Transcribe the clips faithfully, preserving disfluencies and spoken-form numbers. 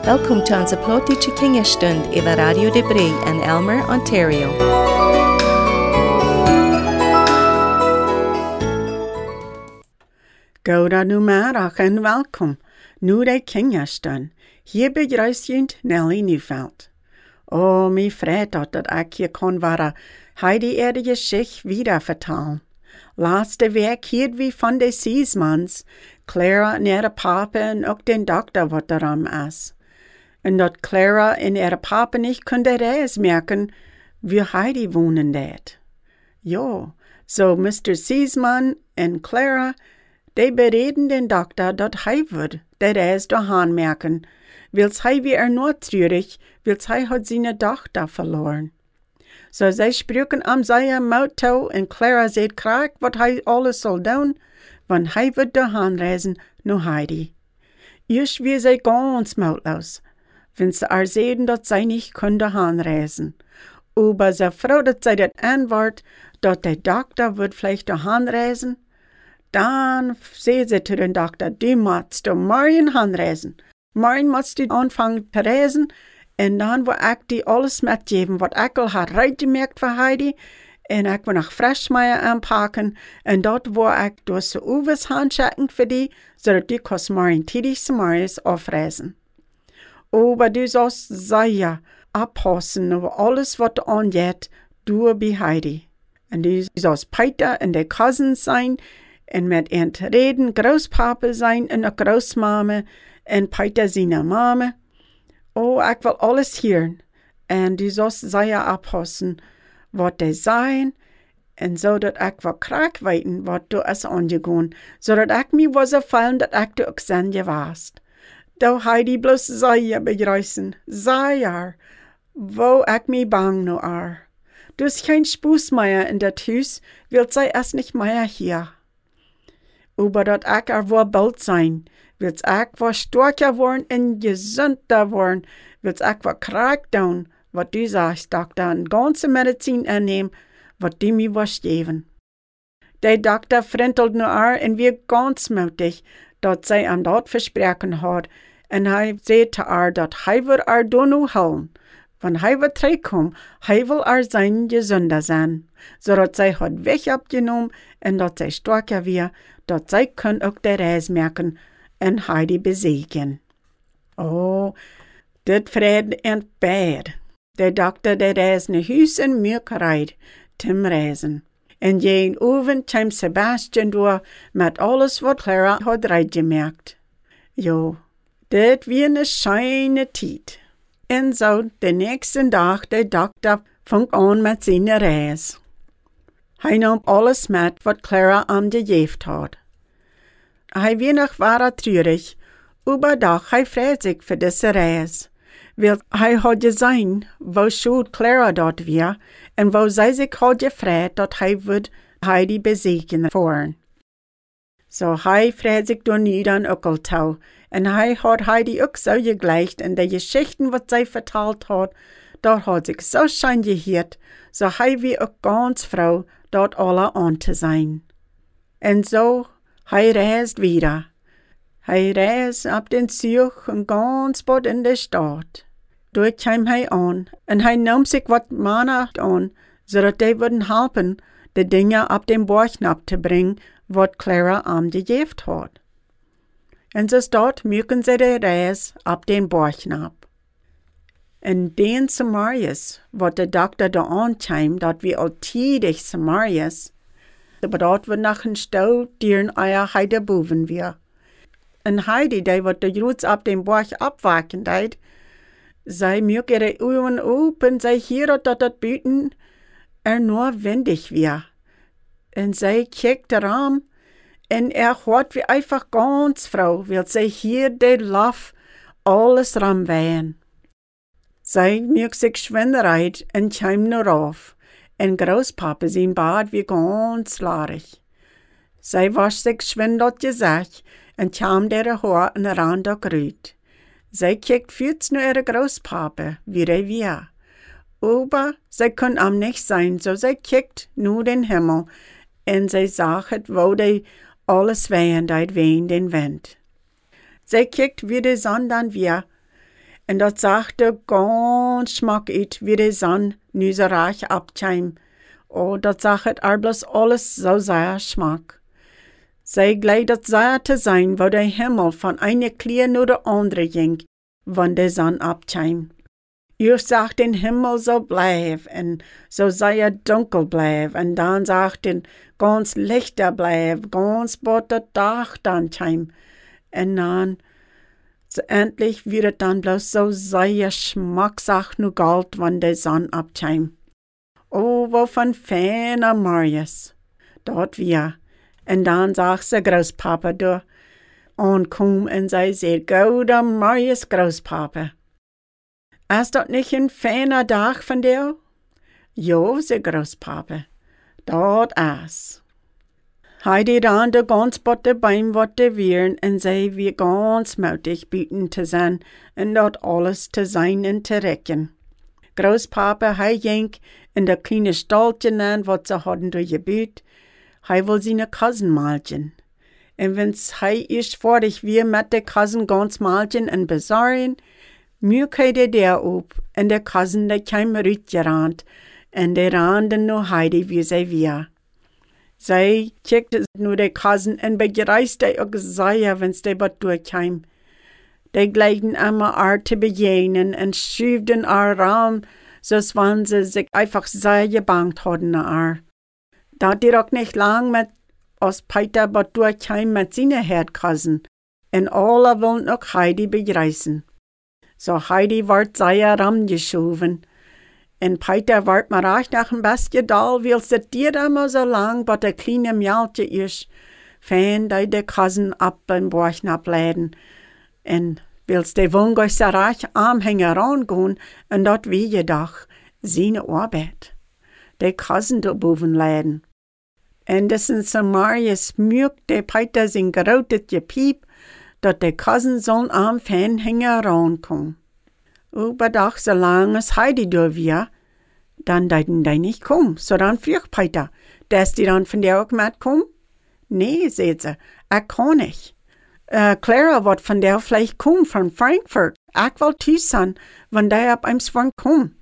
Welkom til onze plotische kingerstund over Radio de Brie in Elmer, Ontario. Goedemiddag en welkom. Nu de kingerstund. Hier begrüßt Nelly Neufeld. Oh, mi fred dat ik hier kon waren, heidi er de geschicht wieder vertalen. Laatste week hield wie van de Seesmans, Clara en ihre Papa en ook den Doktor wat daran is. En dat Clara en ihre Papa nicht kunde reis merken, wie Heidi wohnen det. Jo, so Mister Seesman en Clara, de bereden den Doktor dat hij wird de reis doorgaan merken, wils hij wie er nur treurig, wils hij hat seine Tochter verloren. So zij spraken am seine Mauto en Clara seht kraak wat hij alles soll doen, wann hij wird doorgaan reisen no Heidi. Eerst wie zij ganz mautlos, wenn sie er sehen, dat zij nicht kunde heimreisen. Aber so froh, dat zij dat antwoord, dat der Doktor wird vielleicht heimreisen, dann sehen sie zu den Doktor, die musst du morgen heimreisen. Morgen musst du anfangen zu reisen, en dan wil ik die alles metgeven, wat ik al had uitgemerkt voor Heidi, en ik wil nog Frischmeier aanpakken, en dat wil ik door de oevers handchecken voor die, zodat die kost morgen tidig s'morgens afreizen. Aber du sollst sehr abpassen over alles, wat er angeht, du bij Heidi. En du sollst Peter en de cousins zijn, en met hen reden, Großpapa zijn en ook Großmama, en Peter zijn mama. Oh, ik wil alles hören. En du sollst sehr abpassen, wat die zijn, en zodat ik wel kraak weten, wat du is aangegaan, zodat ik me was ervallen, dat ik du ook zanje warst. Do Heidi bloß sehr begrüßen, sehr, wo ich mi bang no ar. Du hast kein Spußmeier in dat Hus, wilt sei erst nicht mehr hier. Aber dat ich er wohl bald sein, wilt ich wohl stärker worden und gesünder worden, wilt ich wohl krank down, wat du sagst, Doktor, en ganze Medizin annehmen, wat du mi was geben. Der Doktor frentelt no ar en wir ganz mutig, dat zij aan dat verspreken had, en hij zei te haar dat hij wil haar dono houden. Wanneer hij wil terugkomen, hij wil haar zijn gezonder zijn, zodat zij had weg opgenomen en dat zij sterker weer, dat zij kon ook de reis merken en Heidi besiegen. Oh, dit vrede en bad. De dokter de reis naar huis en mierkerheid, tim reizen. En jeen oven kwam Sebastian door met alles wat Clara had uitgemerkt. Jo, dit was een schöne tijd. En zo de nächste dag de dokter fing aan met zijn reis. Hij nam alles met wat Clara am gegeven had. Hij was nog waar treurig, aber doch hij freut zich voor deze reis. Want hij had gezien, wo schuld Clara dort weer, en wo zij zich had gefreut, dat hij would Heidi besiegen voren. So hij freut zich door nu dan ook al touw, en hij had Heidi ook zo gegleicht, en de geschichten wat zij verteld had, dat had zich zo schön geheerd, so hij wie ook ganz froh, dat alle aan te zijn. En zo, hij reist wieder. Hij reist op den Zug en ganz bot in de stad. Dort kwam hij aan, en hij nam zich wat mannen aan, zodat die würden helpen, de dingen op den Borgnap te brengen, wat Clara am gegeven had. En zo start mögen ze de reis op den Borgnap. En den Samarius, wat de dokter da aankwam, dat we altiedig Samarius, aber dat we nach een stouw dieren eier Heide boven weer. En Heidi, die wat de roots op den Borg opwaken deed, zij mögen ihre ogen open, zij hier dat dat buiten er nur wendig weer. En zij kijkt eram, en er hoort wie einfach ganz vrouw, wil zij hier de laf alles ram wehen. Zij mögt zich schwinderheid en kwam nur auf, en Großpapa zijn bad wie ganz larig. Zij was zich schwindelt gezegd, en kwam der Haar en rand ook uit. Zij kijkt fürs nur ihre Großpapa, wie er weer. Aber zij kon am nicht sein, so zij kijkt nur den Himmel, en zij zag het, wo die alles wehen, dat wehen den Wind. Zij kijkt wie de zon dan weer, En dat sagte ganz schmack uit, wie de zon nu zo reich abtjeim. Oh, dat zag het arblas alles zo sehr schmack. Zij glei dat sehr te zijn, wo de Himmel van eine Klier naar de andere ging, wann de zon abtjeim. Eerst zag den Himmel zo blijf, en zo sehr dunkel blijf, en dan zag den ganz lichter blijf, ganz bot dat dag dan tjeim. En dan, so endlich wird het dan bloß so sehr schmacksach nu galt, wann de zon abtjeim. Oh, wovon fähner Marius. Dort wir. En dan zag ze Großpapa door aankom en zij zei, Gouda Marius Großpapa. Is dat niet een fijne dag van jou? Jo, zei Großpapa. Dat is. Hij deed aan de gans botte beim wat te wieren en zei wie ganz moutig buiten te zijn en dat alles te zijn en te rekken. Großpapa, hij ging in de kleine staltje aan wat ze hadden doorgebuut. Hij wil zijn cousin maaltjen. En wens hij eerst voordig weer met de cousin ganz maaltjen en bezorgen, muur hij de deur op en de cousin de kwam uitgerand en de randen nu heide wie zij weer. Zij kijkte nu de cousin en begreiste ook zeer wens de wat doorkwam. De gleiden immer haar te bejenen en schuifden haar raam, zoals wann ze zich einfach zeer gebangt hadden naar haar. Dat die ook niet lang met als Peter wat doorkwam met zijn herdkassen. En alle wilden ook Heidi begrijzen. So Heidi werd zeer ramgeschoven. En Peter werd maar echt nach een bestje dal, wil ze dier immer so lang, wat de kleine mjaaltje is, fijn dat de kassen ab en borg napleiden. En wils de wongo so reich aanhänger aangaan, en dat wie je dag, zijn arbeid. De kassen do boven leiden. En dessen Samarius mukt de Peter zijn grootetje piep, dat de kassen zo'n aanhänger aankomen. Überdag, zolang als Heidi door weer, dan deiden die niet kom, so dan vroeg Peter, dass die dan van der ook met kom? Nee, zei ze, ik kan niet. Uh, Clara wat van der vielleicht kom van Frankfurt, ik wil thuis zijn, wanneer die op Amsterdam kom.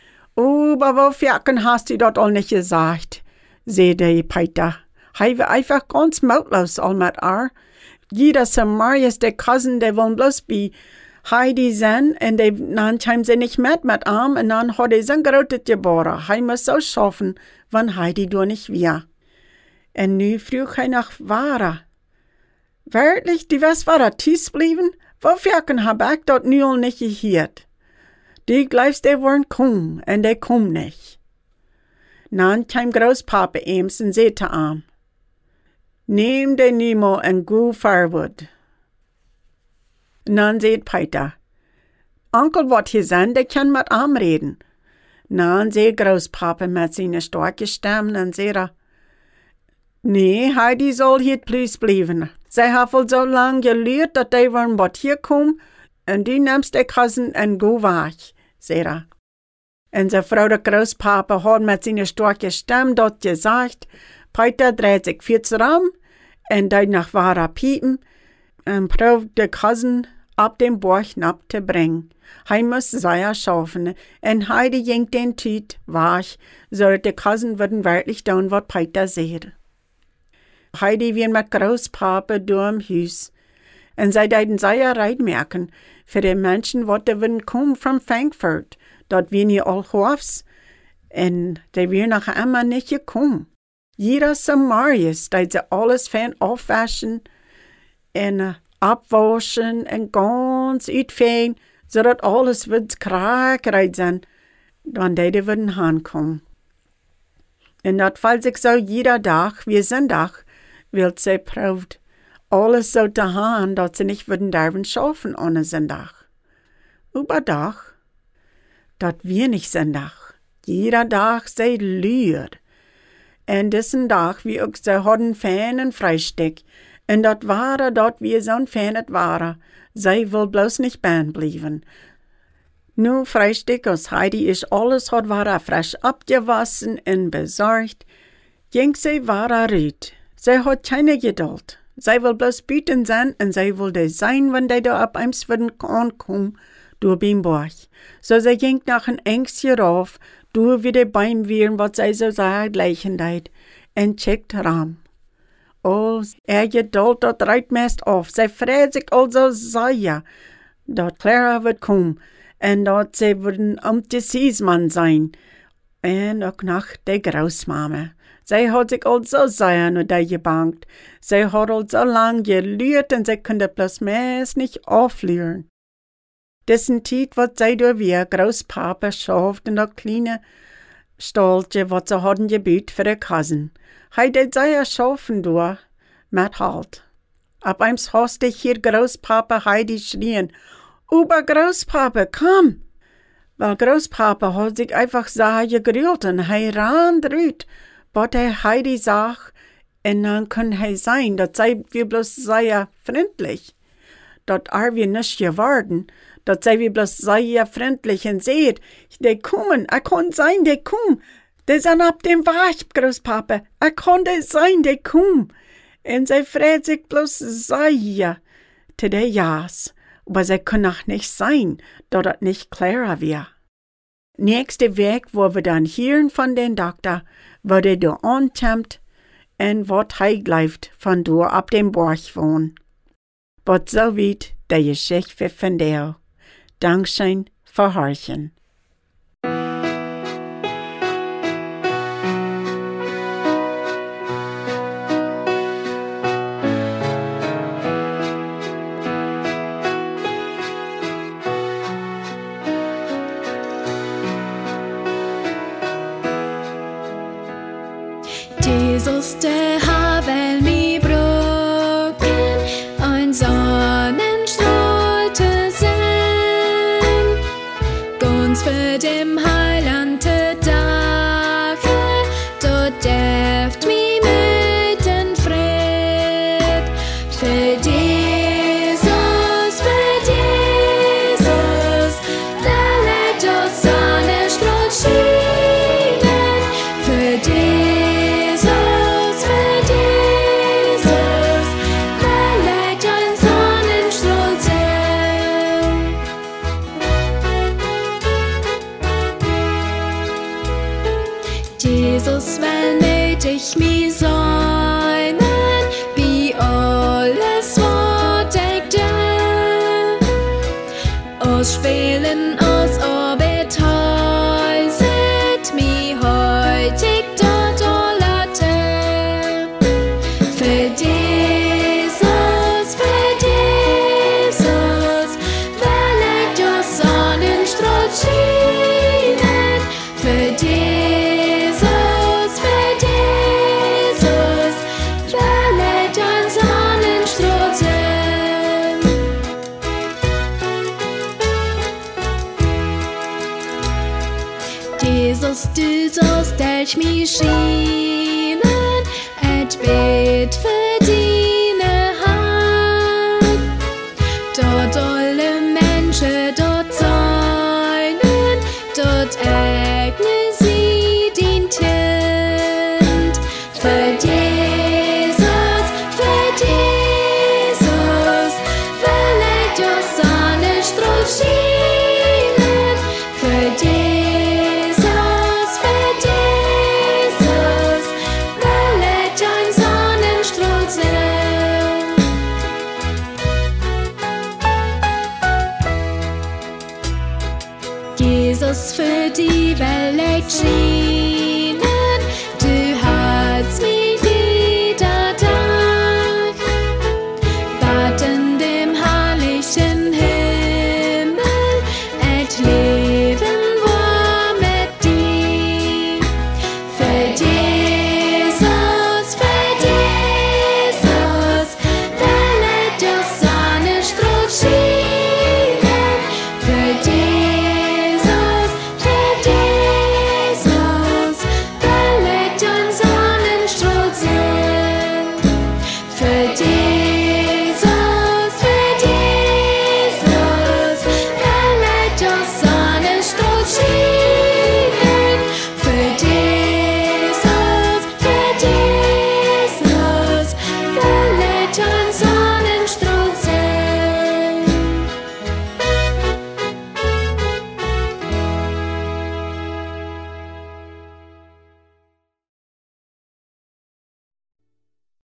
Aber wofür hast du dat al nicht gesagt, zei de Peter. Hij war einfach ganz mautlos al met haar. Jeder Samarius, de cousin, de wil bloß bij Heidi zijn en de dan kwam ze niet met met hem en dan had hij zijn grote geboren. Hij moest zo schaffen, wann Heidi door niet weer. En nu vroeg hij nach Vara. Werkelijk, die was Vara thuis blijven? Wofür heb ik dat nu al niet gehoord? Die glijfst de worden kom en de kom niet. Dan kwam Großpapa eens en zei te hem, neem de Nemo en go forward. Dan zei Peter, Onkel wat hier zijn, de kan met hem reden. Dan zei Großpapa met zijn sterke stem en zei, nee, Heidi zal hier plus blijven. Zij heeft al zo lang geleerd dat hij van wat hier komt en die neemt de cousin en go weg, zei hij. En zijn vrouw de Großpapa had met zijn sterke stem dat gezegd, Peter dreht zich fiets ram en deed nach Vara piepen en proeft de cousin op den borg nap te brengen. Hij moest zeer schaffen en Heidi ging den tijd weg, zodat de cousin würden werkelijk doen wat Peter zei. Heidi weer met Großpapa door hem huis en zij deden zeer reid merken voor de mensen wat er würden komen van Frankfurt, dat wir niet al hoofs en die weer nog immer niet gekomen. Jeder Samarius deed ze alles van afwaschen en uh, abwaschen en ganz uitveen, zodat alles wird kraakrijd zijn, dan die würden aankomen. En dat valt zich zo jeder dag, wie zondag, wil ze proeft, alles zo te gaan, dat ze niet würden darven schaffen ohne zondag. Überdag, dat wir nicht zondag. Jeder dag zij luur. En dessen dag wie ook ze hadden fijn en vrijstek. En dat waren dat wir zo'n fijn het waren. Zij wil bloos niet baan blijven. Nu vrijstek als Heidi is alles had waren frisch abgewassen en bezorgd. Ging zij waren ruit. Zij had keine geduld. Zij wil bloos buiten zijn en zij wilde zijn, wanneer die daar op Amsterdam aankomen, du beim Borch. So sie ging nach ein Ängstchen rauf, du wieder beim Viren, was sie so sagt, Leichendeit, en checkt Ram. Oh, er Geduld dort reit meist auf, sie freut sich also sehr, dort Clara wird kommen, en dort sie würden am Deceasmann sein, en auch nach der Großmama. Sie hat sich also sehr nur da gebankt. Sie hat also lang gelührt und sie konnte bloß meist nicht auflühren. Dessen Zeit wird sie durch wie Großpapa schafft in der kleine Stolche, was sie hatten gebüht für die Cousin. Heute sei er schaffen durch, mit Halt. Ab eins hast dich hier Großpapa Heidi schrien, Uber Großpapa, komm! Weil Großpapa hat sich einfach sehr gegrühlt und er ran drüt, was er Heidi sagt, und dann kann er sein, dass sei wir bloß sehr freundlich. Dort are wir nicht geworden, dort sei wir bloß sehr freundlich und seht, die kommen, er kann sein, die kommen, die sind ab dem Weg, Großpapa, er kann das sein, die kommen. Und sie freut sich bloß sehr, zu der Jas, aber sie kann auch nicht sein, dort das nicht klarer wäre. Nächste Weg, wo wir dann hören von den Doktor, wurde du antemmt und wat hei gleift von du ab dem Borch wohn. But so weit der Geschichte von der. Dankeschön für Horchen. Jesus, der Havel mi Brücken, ein Sonnenstrahl zu sein, ganz für dem Heiland te Tage, dort deft mi mitten Fried, für Jesus, für Jesus, da lädt uns Sonnenstrahl schienen, für Jesus. Jesus will nötig mi sein, wie alles was ich da. Aus Spielen, aus Orbit, heiset mi heutig dort allate. Für Jesus, für Jesus, will ich durch Sonnenstrahl schienen. Für Jesus. Jesus, du sollst durch mich schienen, et bet für deine Hand. Dort alle Menschen dort seinen, dort eigne sie den Kind. Für Jesus, für Jesus, will ich durch Sonnenstrahl schienen. Für Jesus. Jesus für die Welt schienen,